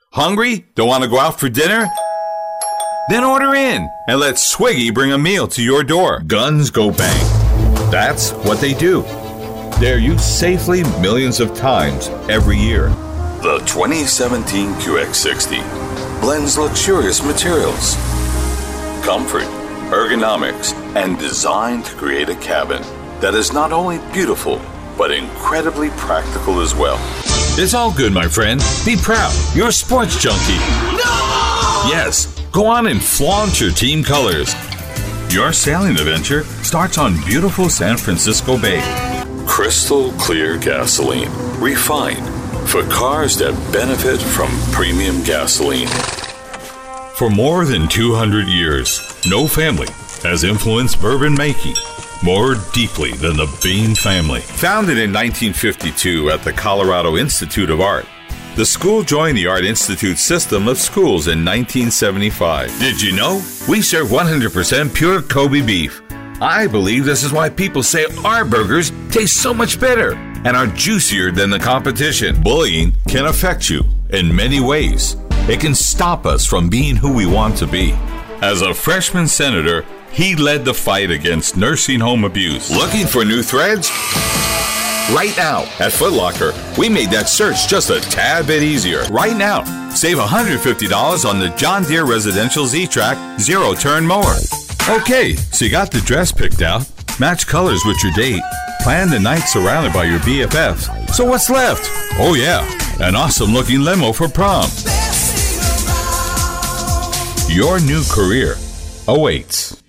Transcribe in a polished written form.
Hungry? Don't want to go out for dinner? Then order in and let Swiggy bring a meal to your door. Guns go bang. That's what they do. They're used safely millions of times every year. The 2017 QX60 blends luxurious materials, comfort, ergonomics, and design to create a cabin that is not only beautiful, but incredibly practical as well. It's all good, my friend. Be proud. You're a sports junkie. No! Yes, go on and flaunt your team colors. Your sailing adventure starts on beautiful San Francisco Bay. Crystal clear gasoline, refined for cars that benefit from premium gasoline. For more than 200 years, no family has influenced bourbon making more deeply than the Beam family. Founded in 1952 at the Colorado Institute of Art, the school joined the Art Institute system of schools in 1975. Did you know? We serve 100% pure Kobe beef. I believe this is why people say our burgers taste so much better and are juicier than the competition. Bullying can affect you in many ways. It can stop us from being who we want to be. As a freshman senator, he led the fight against nursing home abuse. Looking for new threads? Right now, at Foot Locker, we made that search just a tad bit easier. Right now, save $150 on the John Deere Residential Z-Track zero-turn mower. Okay, so you got the dress picked out, match colors with your date, plan the night surrounded by your BFFs. So what's left? Oh yeah, an awesome-looking limo for prom. Your new career awaits.